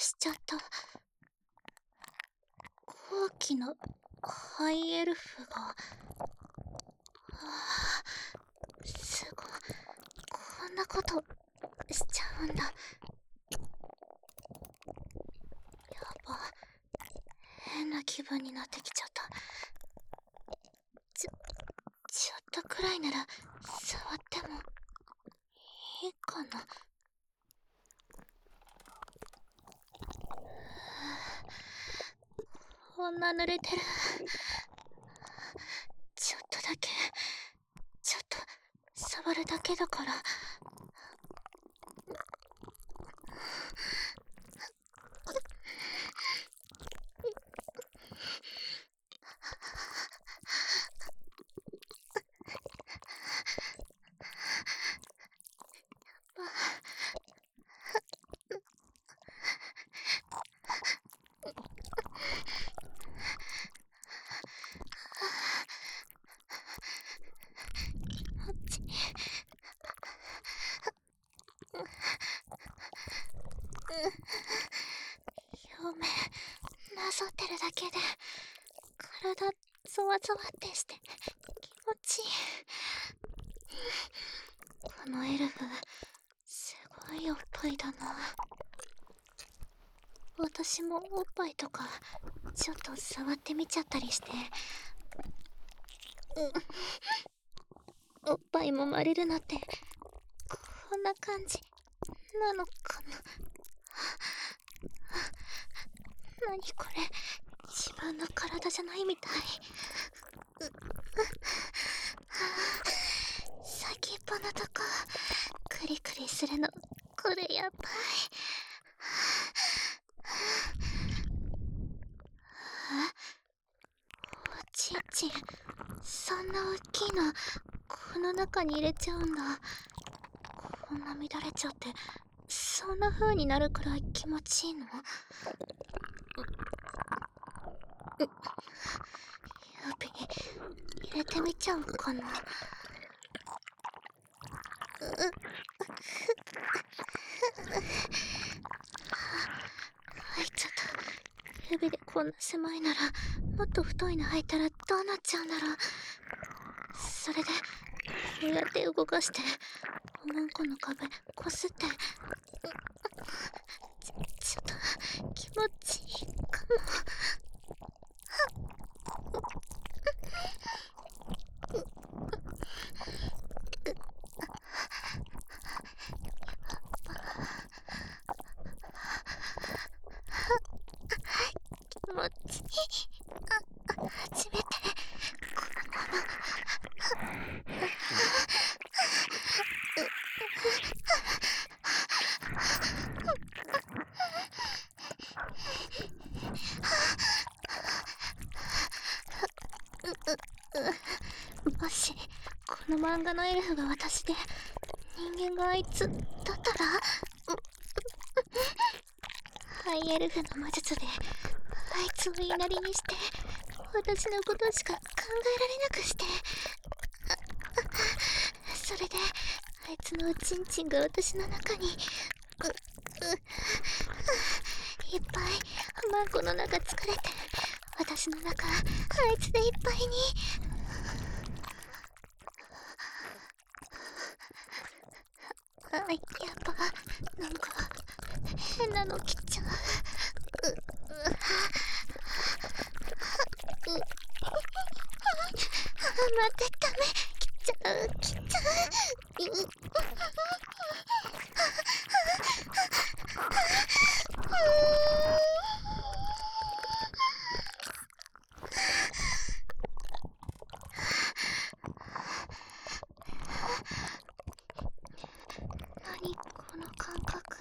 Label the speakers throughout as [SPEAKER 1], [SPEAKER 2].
[SPEAKER 1] しちゃった。後期のハイエルフが。すごい。こんなことしちゃうんだ。やば。変な気分になってきちゃった。ちょっとくらいなら触ってもいいかな。こんな濡れてる。ちょっとだけ、ちょっと触るだけだから。表面なぞってるだけで体ゾワゾワってして気持ちいい。このエルフすごいおっぱいだな。私もおっぱいとかちょっと触ってみちゃったりして、おっぱいもまれるのってこんな感じなのかな。何これ、自分の体じゃないみたい。先っぽのとこクリクリするの、これやばい。おちんちん、そんな大きいのこの中に入れちゃうんだ。こんな乱れちゃってそんな風になるくらい気持ちいいの？やべ、入れてみちゃおうかな。入っちゃった。指でこんな狭いならもっと太いの履いたらどうなっちゃうんだろう。それでこうやって動かしておまんこの壁こすって、ちょっと気持ちいいかも。気持ちいい。初めてこのまま。もしこの漫画のエルフが私で人間があいつだったら、ハイエルフの魔術であいつを言いなりにして私のことしか考えられなくして、それであいつのおちんちんが私の中にいっぱいマンコの中作れて、私の中あいつでいっぱいに。やっぱなんか変なの来ちゃう。待って、ダメ、来ちゃう来ちゃう。何この感覚。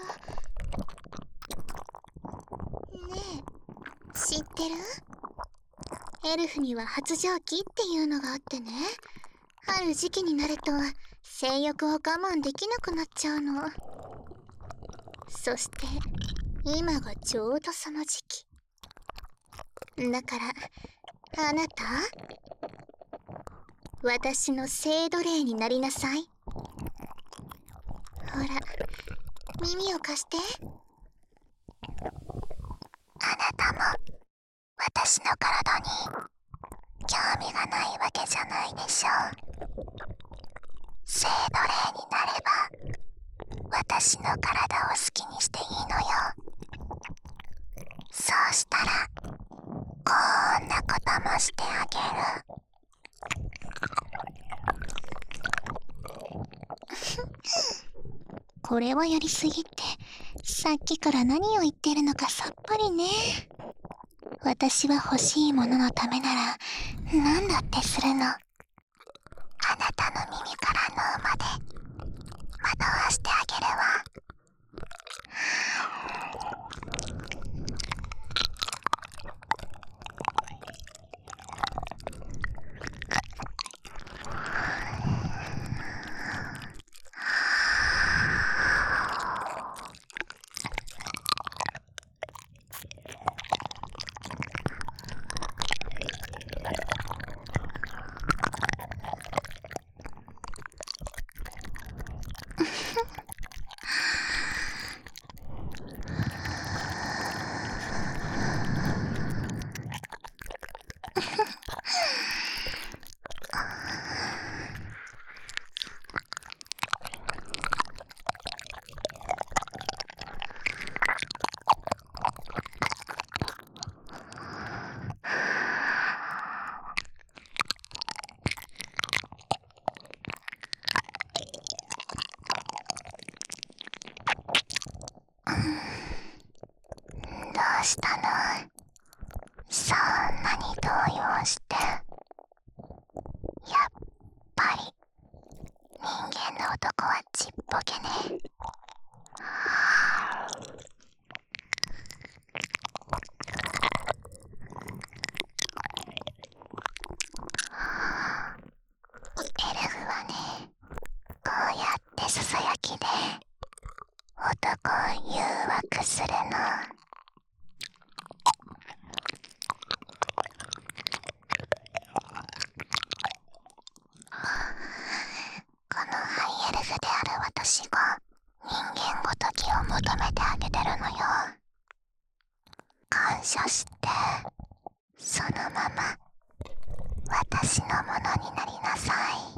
[SPEAKER 1] ねえ、知ってる？エルフには発情期っていうのがあってね、ある時期になると性欲を我慢できなくなっちゃうの。そして今がちょうどその時期だから、あなた私の性奴隷になりなさい。ほら、耳を貸して。 私の体に興味がないわけじゃないでしょ。性奴隷になれば私の体を好きにしていいのよ。そうしたらこんなこともしてあげる。これはやりすぎって、さっきから何を言ってるのかさっぱりね。私は欲しいもののためなら何だってするの。あなたの耳から脳まで惑わしてあげるわ。どうしたの？そんなに動揺して。やっぱり人間の男はちっぽけね。エルフはね、こうやってささやきで男を誘惑するの。このハイエルフである私が人間ごときを求めてあげてるのよ。感謝して、そのまま私のものになりなさい。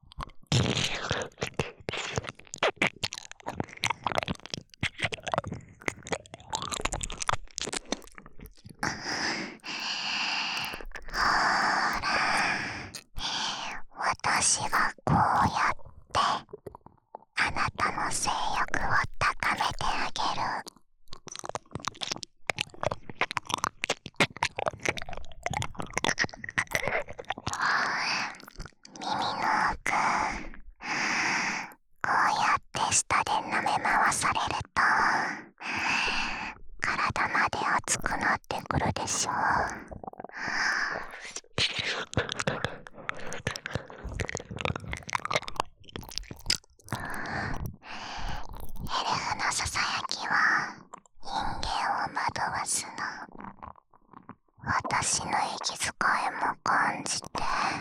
[SPEAKER 1] ほら、私がこうやってあなたの性欲を高めてあげる。耳の奥、こうやって舌で舐め回されると体まで熱くなってくるでしょ。エルフのささやきは人間を惑わすの。私の息遣いも感じて。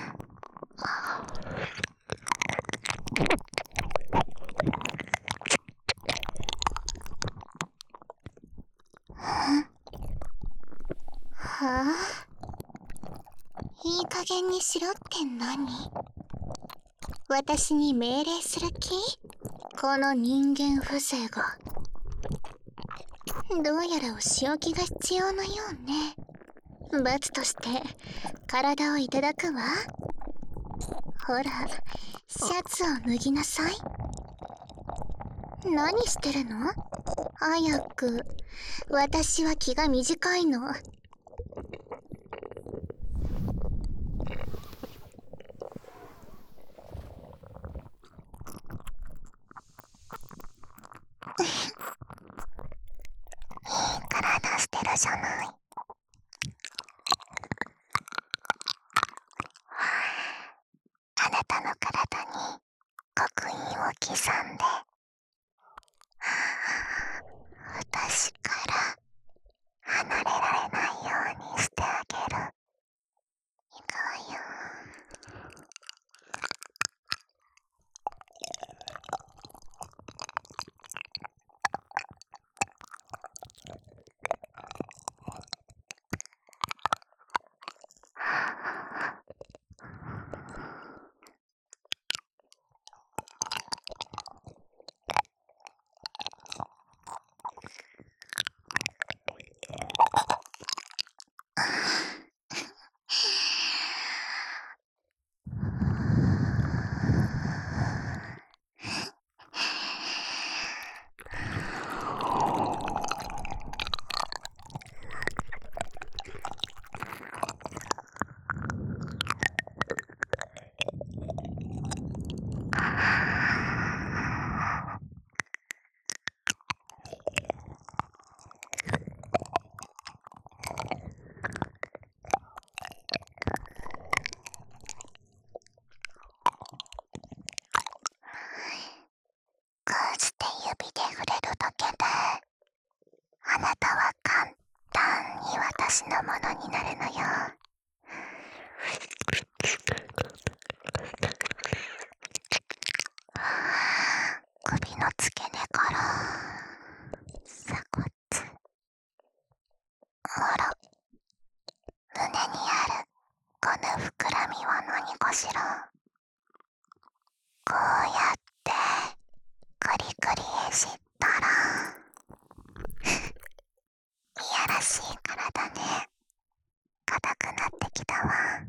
[SPEAKER 1] はあ、いい加減にしろって何？私に命令する気？この人間風情が。どうやらお仕置きが必要のようね。罰として体をいただくわ。ほら、シャツを脱ぎなさい。何してるの？早く。私は気が短いの。いい体してるじゃない。あなたの体に刻印を刻んで、私から離れられないよ
[SPEAKER 2] して指で触れるだけで、あなたは簡単に私のものになるのよ。首の付け根から鎖骨、ほら、胸にあるこの膨らみは何かしら。こうやってクリクリいじったらいやらしい体ね、硬くなってきたわ。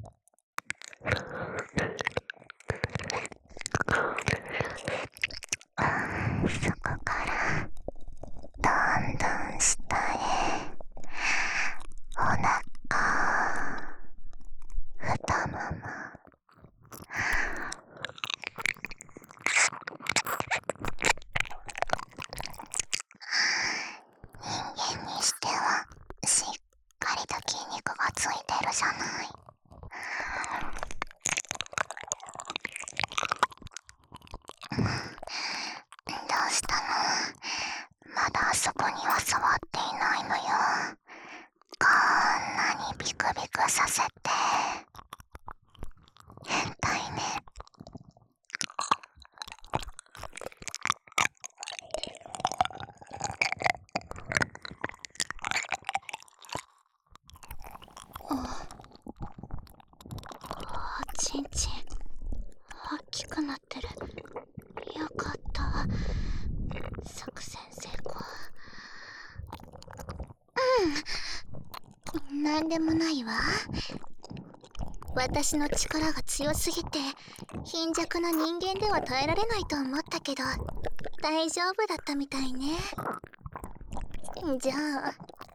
[SPEAKER 2] そこからどんどん下へ、お腹、太もも、人間にしてはしっかりと筋肉がついてるじゃない。どうしたの？まだあそこには触っていないのよ。こんなにビクビクさせて。変態ね。
[SPEAKER 1] ちんちん大きくなってる。よかった。作戦成功。なんでもないわ。私の力が強すぎて貧弱な人間では耐えられないと思ったけど、大丈夫だったみたいね。じゃあ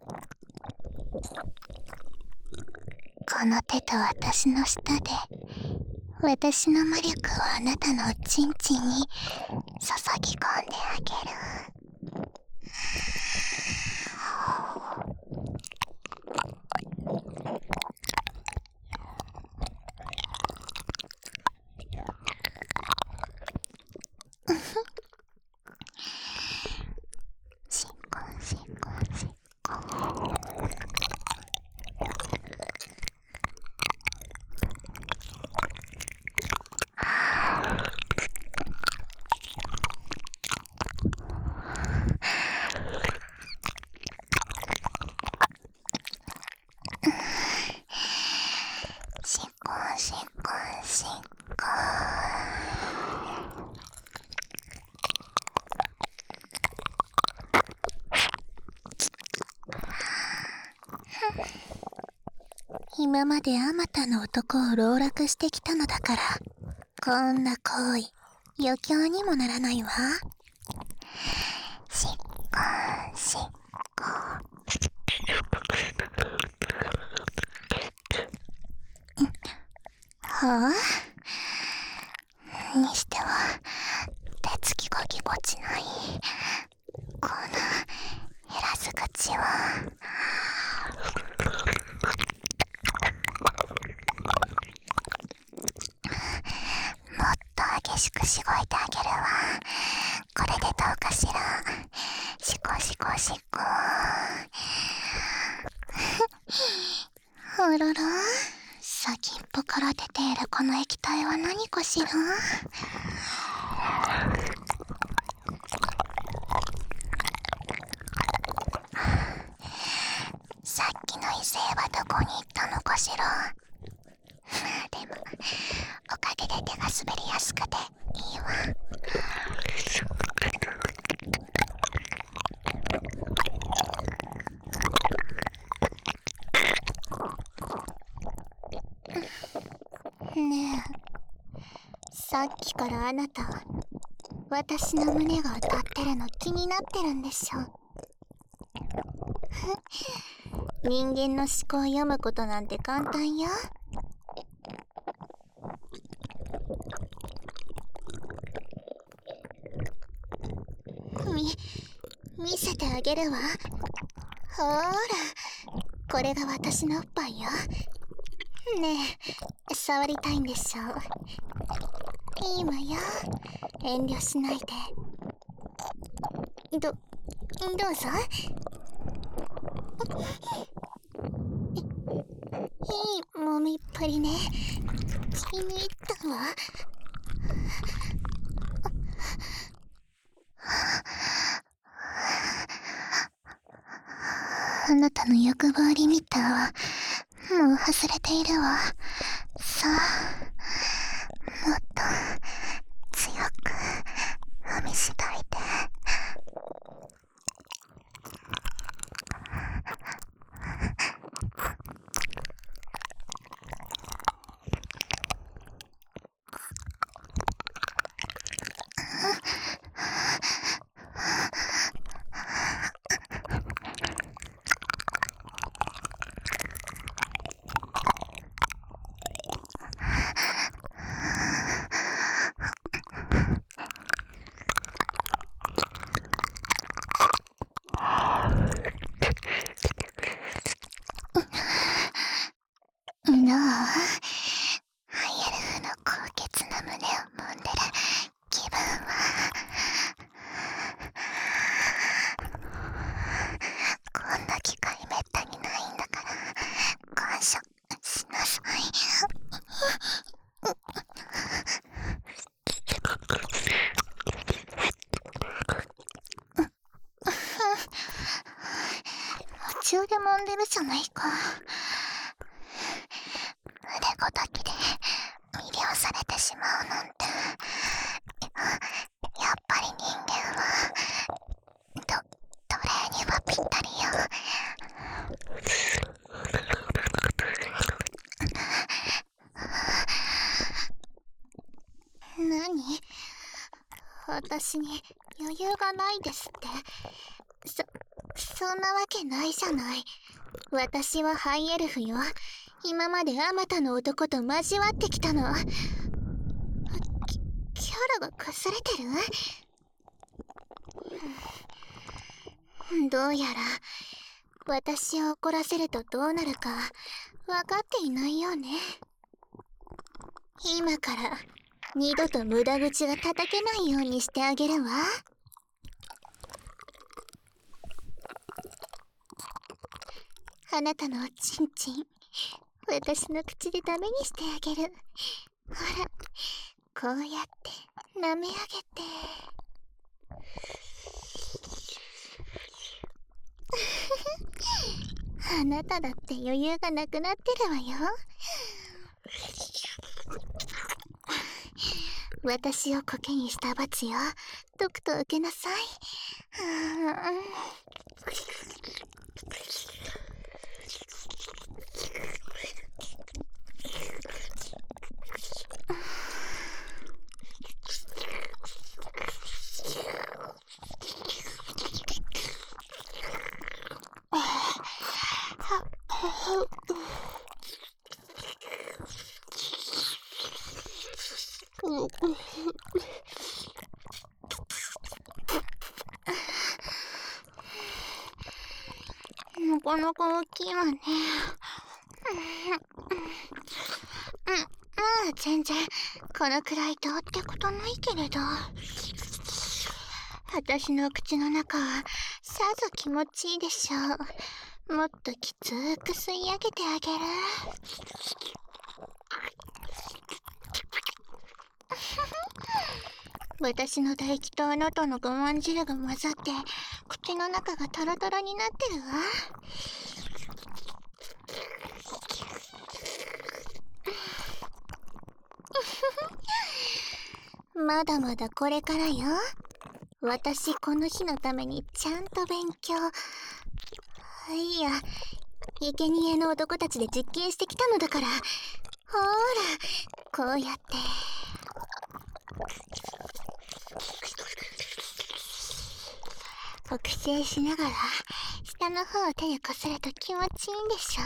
[SPEAKER 2] この手と私の舌で、私の魔力をあなたのおちんちんに注ぎ込んであげる。しっこんしっこんしっこん。しっこんしっこんしっこん。今まであまたの男を籠絡してきたのだから、こんな行為余興にもならないわ。しっこんしっこん。はあ？にしては手つきがぎこちない。この減らす口は。もっと激しくしごいてあげるわ。これでどうかしら。しこしこしこ。あらら、先っぽから出ているこの液体は何かしら。さっきの異性はどこに行ったのかしら。でもおかげで手が滑りやすくていいわ。
[SPEAKER 1] ねえ、さっきからあなた私の胸が当たってるの気になってるんでしょ。人間の思考を読むことなんて簡単よ。見せてあげるわ。ほーら、これが私のおっぱいよ。ねえ、触りたいんでしょ。いいわよ、遠慮しないで。 どうぞ。いい揉みっぷりね。気に入ったわ。あなたの欲張りミターはもう外れているわ。さあ、もっと強く踏みしばいて。どう？ハイエルフの高潔な胸を揉んでる気分は。こんな機会めったにないんだから感謝しなさい。夢中で揉んでるじゃないか。腕ごときで魅了されてしまうなんて。やっぱり人間は奴隷にはぴったりよ。何？私に余裕がないですって。そんなわけないじゃない。私はハイエルフよ。今まであまたの男と交わってきたの。キャラが崩れてる？どうやら私を怒らせるとどうなるか分かっていないようね。今から二度と無駄口が叩けないようにしてあげるわ。あなたのおちんちん、私の口でダメにしてあげる。ほら、こうやって舐め上げて。あなただって余裕がなくなってるわよ。私をコケにした罰よ。とくと受けなさい。なかなか大きいわね。まあ全然このくらいどうってことないけれど、私の口の中はさぞ気持ちいいでしょう。もっときつーく吸い上げてあげる。私の唾液とあなたの我慢汁が混ざって口の中がタラタラになってるわ。まだまだこれからよ。私この日のためにちゃんと勉強、いや生贄の男たちで実験してきたのだから。ほーら、こうやって複製しながら下の方を手でこすると気持ちいいんでしょ。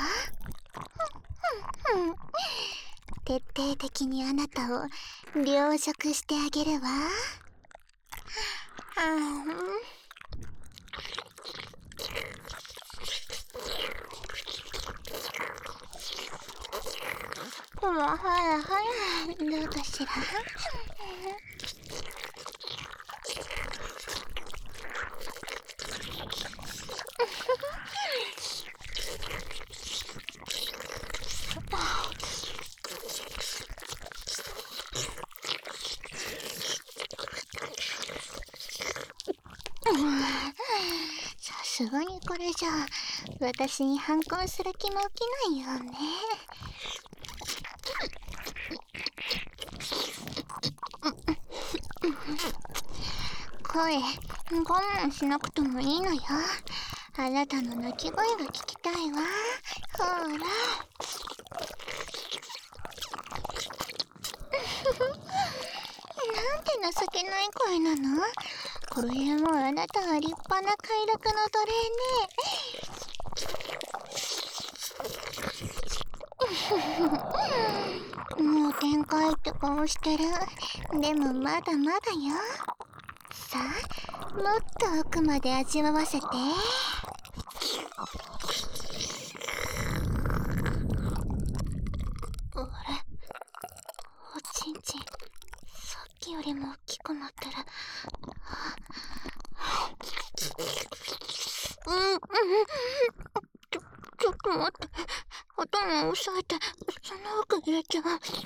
[SPEAKER 1] 徹底的にあなたを凌辱してあげるわ。ほらほらほら、どうかしら。 さすがにこれじゃ私に反抗する気も起きないよね。声我慢しなくてもいいのよ。あなたの泣き声が聞きたいわ。ほら。なんて情けない声なの。これもあなたは立派な快楽の奴隷ね。もう限界って顔してる。でもまだまだよ。さあ、もっと奥まで味わわせて。あれ、おちんちん、さっきよりも大きくなってる。ちょっと待って。頭を押さえて、その奥入れちゃう。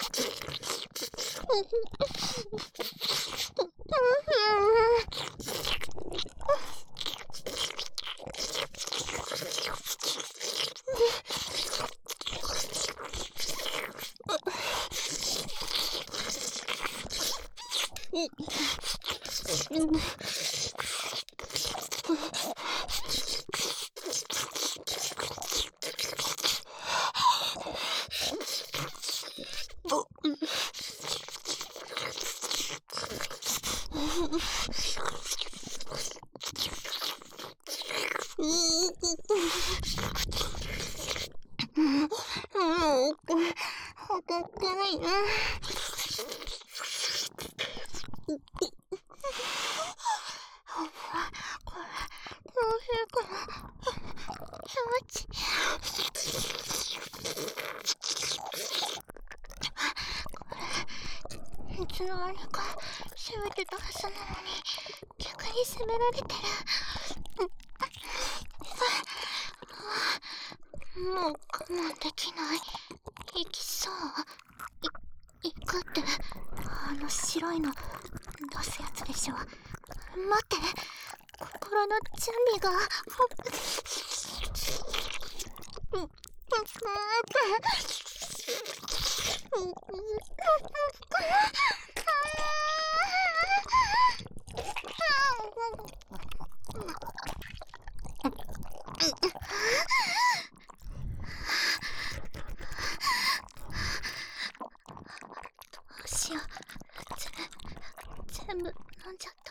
[SPEAKER 1] いつの間にか攻めてたはずなのに逆に攻められてる。もう我慢できない。行きそう。行くってあの白いの出すやつでしょ。待って、心の準備がどうしよう。全部飲んじゃった。